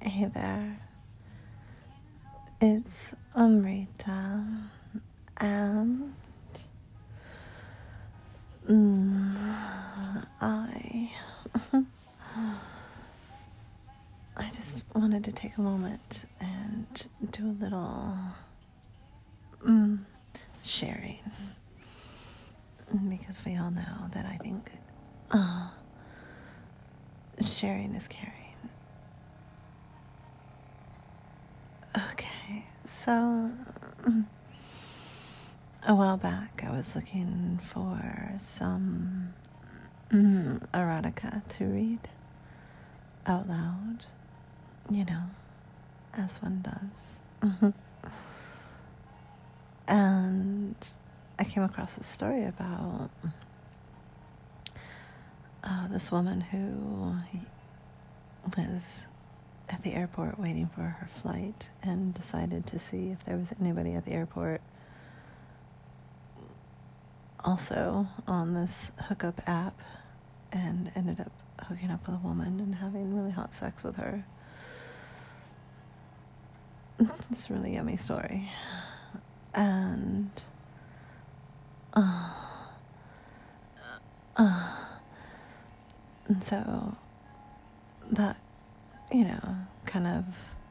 Hey there, it's Amrita, and I I just wanted to take a moment and do a little sharing, because we all know that I think sharing is caring. Okay, so a while back I was looking for some erotica to read out loud, as one does. And I came across a story about this woman who was at the airport waiting for her flight and decided to see if there was anybody at the airport also on this hookup app, and ended up hooking up with a woman and having really hot sex with her. It's a really yummy story. And and so that, kind of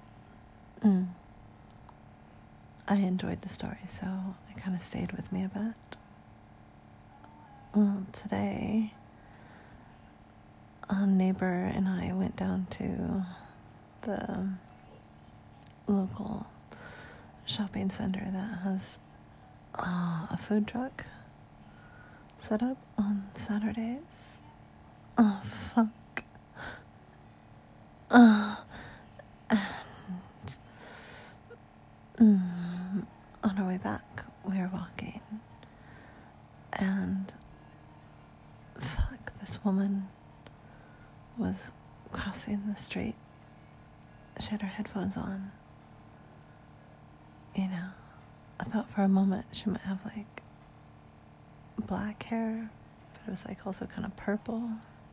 I enjoyed the story, so it kind of stayed with me a bit. Well, today a neighbor and I went down to the local shopping center that has a food truck set up on Saturdays. Oh, fuck. And on our way back, we were walking, and this woman was crossing the street. She had her headphones on. I thought for a moment she might have black hair, but it was also kind of purple.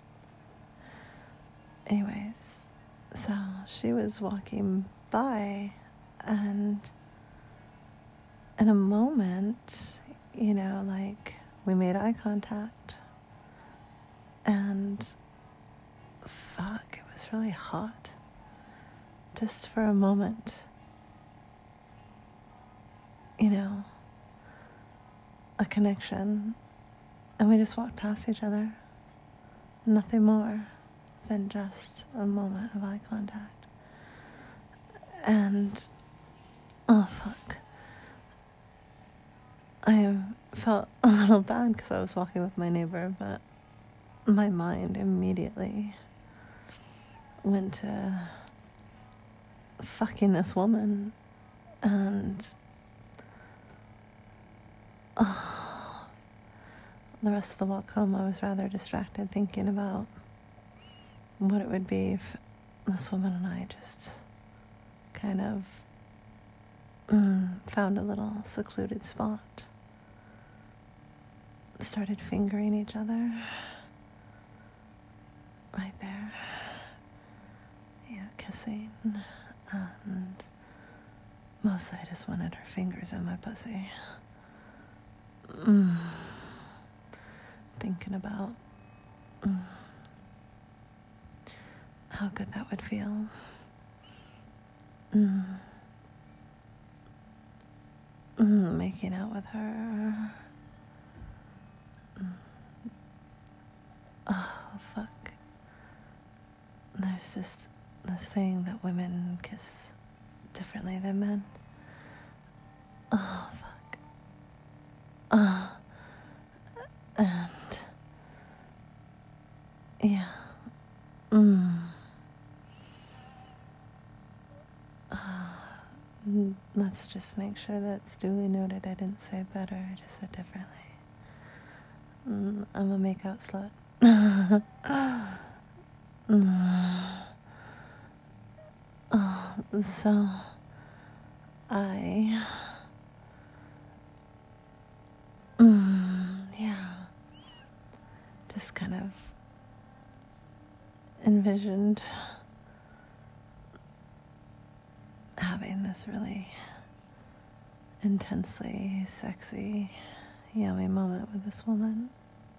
Anyways, so she was walking by, and in a moment, we made eye contact, and it was really hot. Just for a moment, a connection, and we just walked past each other. Nothing more than just a moment of eye contact. And I felt a little bad because I was walking with my neighbor, but my mind immediately went to fucking this woman. And the rest of the walk home, I was rather distracted thinking about what it would be if this woman and I just kind of found a little secluded spot, started fingering each other right there, kissing, and mostly I just wanted her fingers in my pussy. Thinking about how good that would feel. Making out with her. Oh, fuck. There's just this thing that women kiss differently than men. Oh, fuck. And yeah. Let's just make sure that's duly noted. I didn't say better, I just said differently. I'm a makeout slut. So I just kind of envisioned having this really intensely sexy, yummy moment with this woman.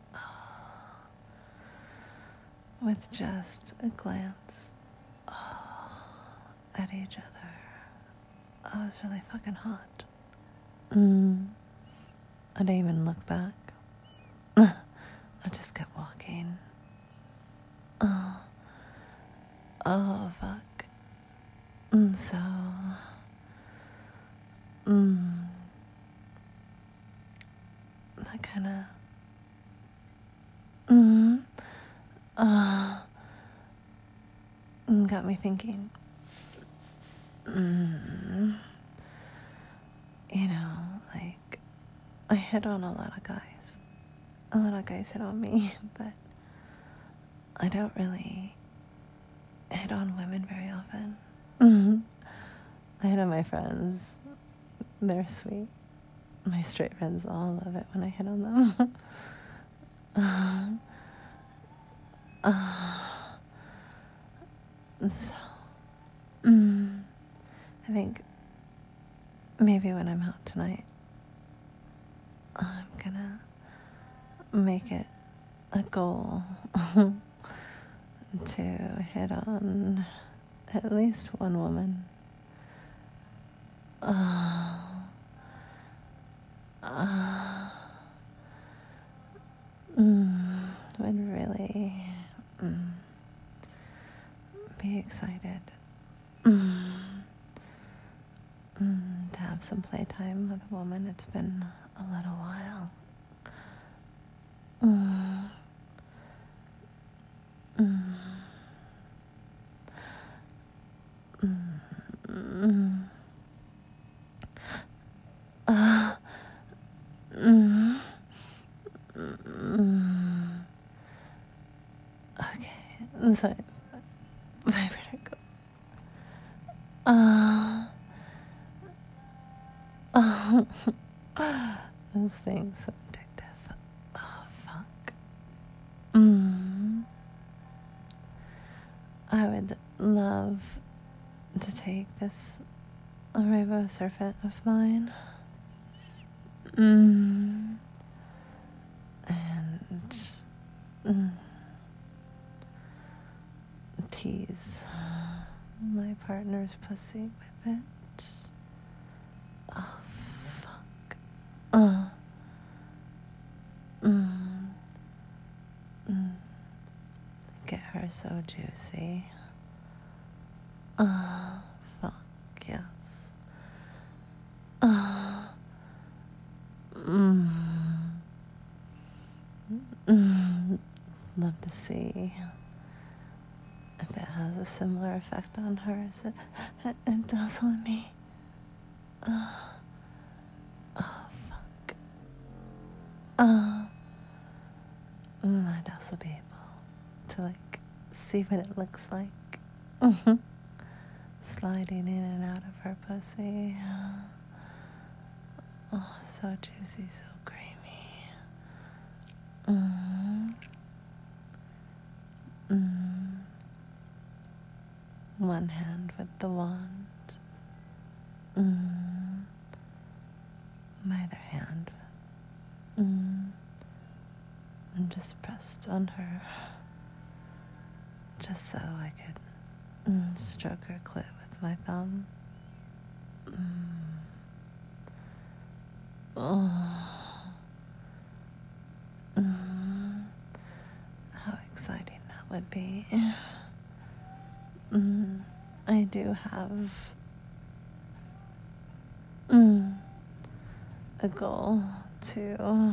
With just a glance at each other. I was really fucking hot. I didn't even look back. I just kept walking. Oh, fuck. So, that kind of, got me thinking. You know, like, I hit on a lot of guys. A lot of guys hit on me, but I don't really hit on women very often. I hit on my friends. They're sweet. My straight friends all love it when I hit on them. So, I think maybe when I'm out tonight, I'm gonna make it a goal to hit on at least one woman. Would really be excited to have some playtime with a woman. It's been a little while. Okay, so I better go. This thing's so addictive. Oh, fuck. I would love to take this rainbow serpent of mine and tease my partner's pussy with it. Oh, fuck. Get her so juicy. Fuck, yes. Love to see if it has a similar effect on her as it does on me. Oh, fuck. I'd also be able to, like, see what it looks like. Sliding in and out of her pussy. Oh, so juicy, so creamy. One hand with the wand. My other hand. And just pressed on her. Just so I could stroke her clit with my thumb. How exciting that would be. I do have a goal to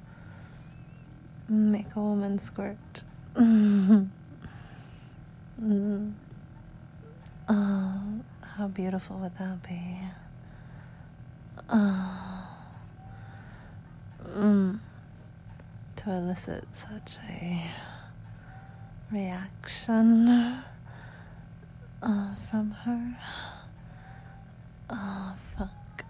make a woman squirt. How beautiful would that be? To elicit such a reaction from her. Oh, fuck.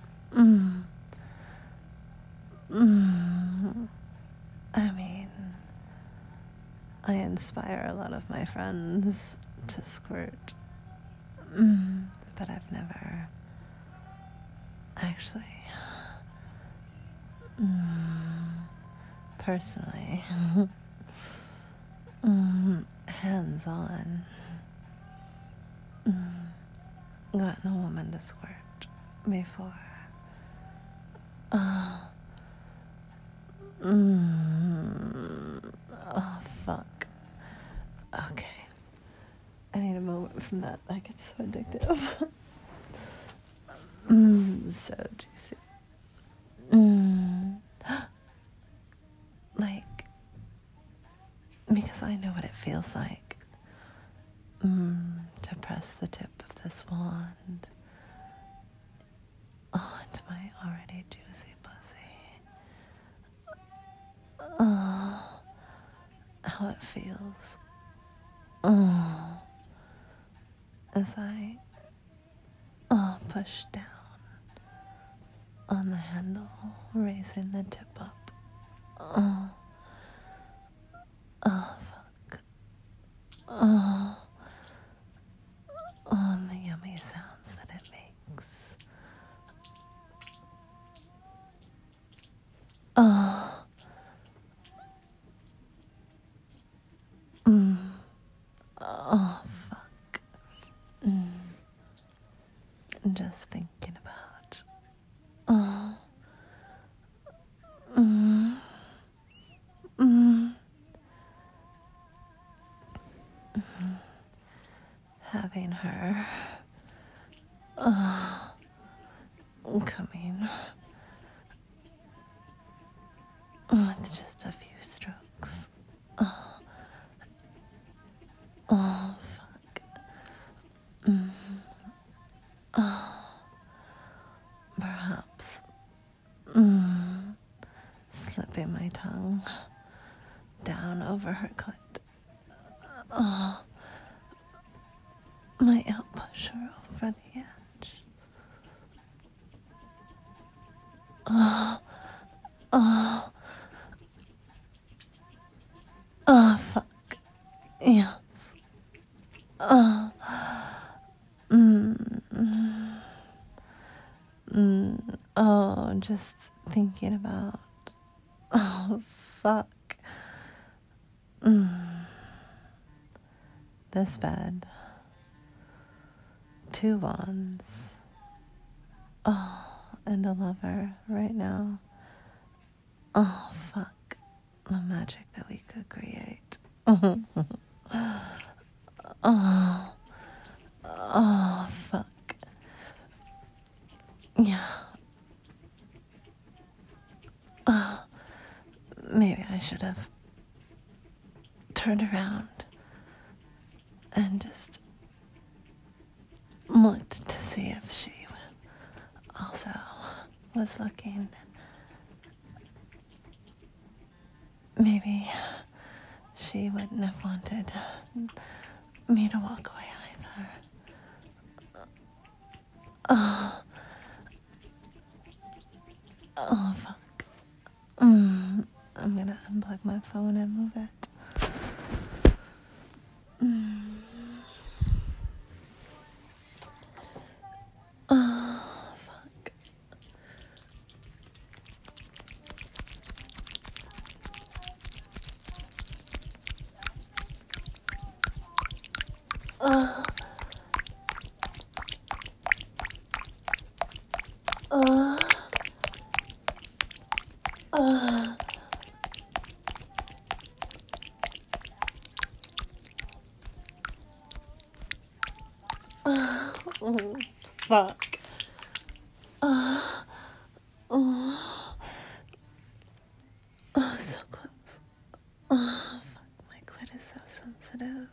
I mean, I inspire a lot of my friends to squirt. but I've never actually, personally, hands-on, gotten a woman to squirt before. Oh, fuck. Okay. I need a moment from that. That gets so addictive. So juicy. Like, because I know what it feels like to press the tip of this wand onto my already juicy pussy. How it feels. As I push down on the handle, raising the tip up. Oh, fuck. Oh, and the yummy sounds that it makes. Oh, oh, fuck. Just thinking about. Having her coming with just a few strokes. Oh, fuck. Perhaps slipping my tongue down over her clit. Might help push her over the edge. Fuck. Yes. Just thinking about. Oh, fuck. This bed. 2 wands. And a lover right now. Oh, fuck. The magic that we could create. Fuck. Yeah. Maybe I should have turned around and just looked to see if she also was looking. Maybe she wouldn't have wanted me to walk away either. Oh, fuck. I'm gonna unplug my phone and move it. Oh, fuck. Fuck. So close. Fuck. My clit is so sensitive.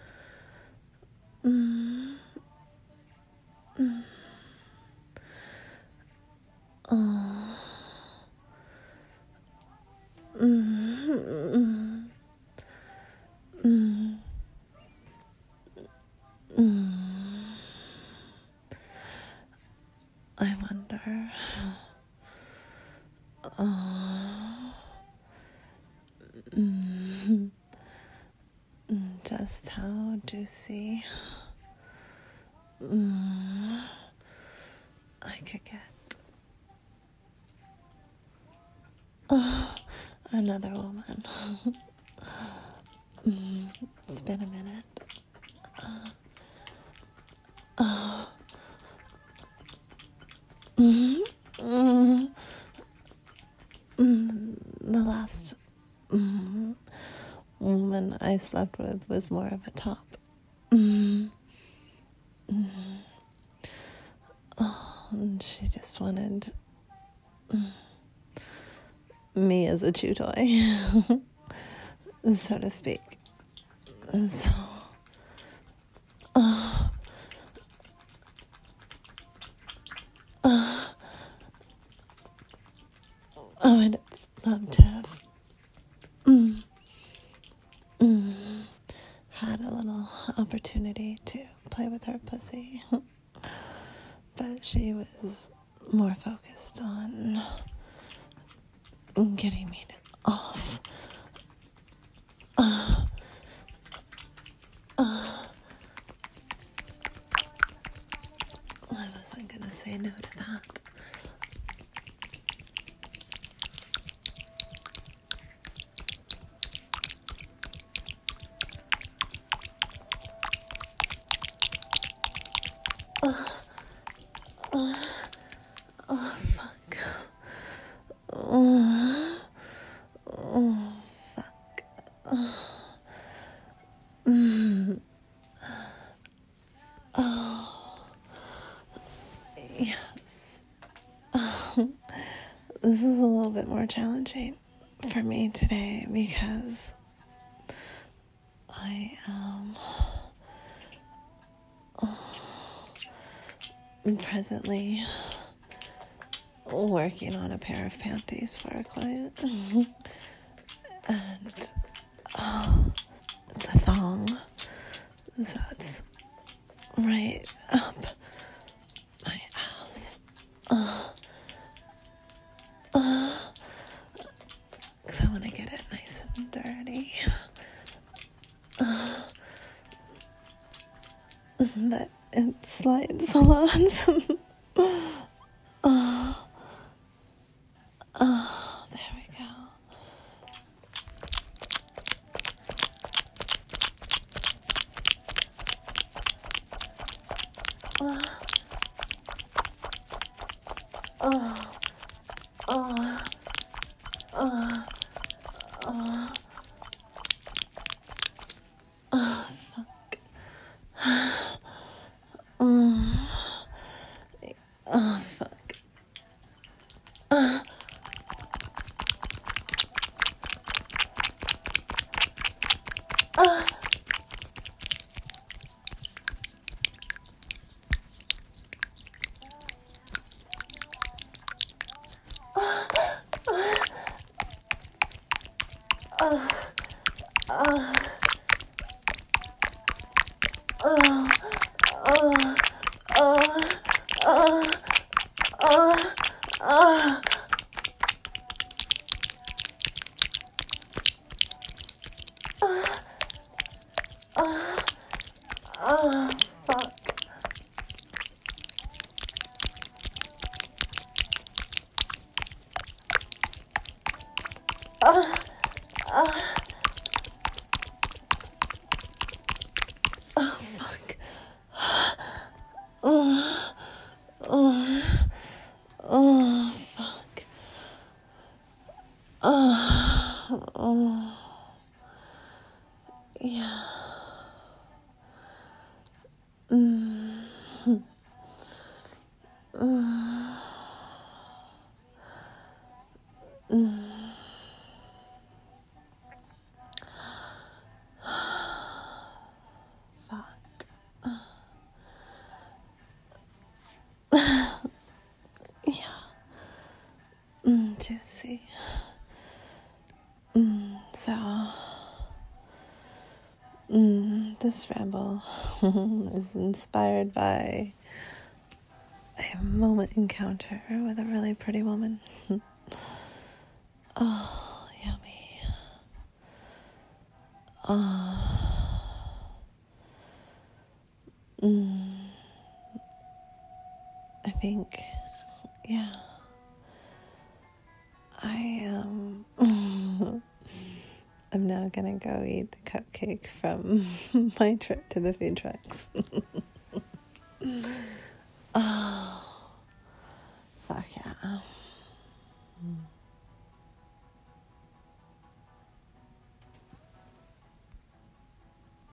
I wonder. Just how juicy I could get another woman. It's been a minute. The last woman I slept with was more of a top. And she just wanted me as a chew toy, so to speak. So, I would love to have had a little opportunity to play with her pussy, but she was more focused on getting me off. I wasn't gonna say no to that. Oh, fuck. Oh, fuck. Oh, yes. This is a little bit more challenging for me today because I am presently working on a pair of panties for a client. And it's a thong, so it's right up my ass. Because I want to get it nice and dirty. But it slides a lot. There we go. Fuck. Yeah. Fuck. Yeah. Juicy. So, this ramble is inspired by a moment encounter with a really pretty woman. Oh, yummy. Oh. think, yeah, I'm now gonna go eat the cupcake from my trip to the food trucks. Oh, fuck yeah.